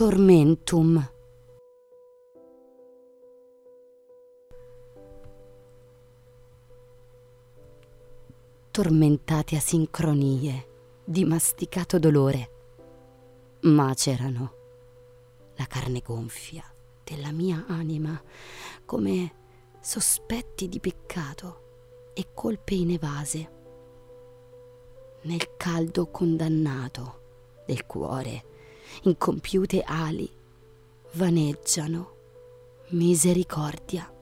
Tormentum. Tormentate asincronie di masticato dolore macerano la carne gonfia della mia anima come sospetti di peccato e colpe inevase. Nel caldo condannato del cuore incompiute ali vaneggiano misericordia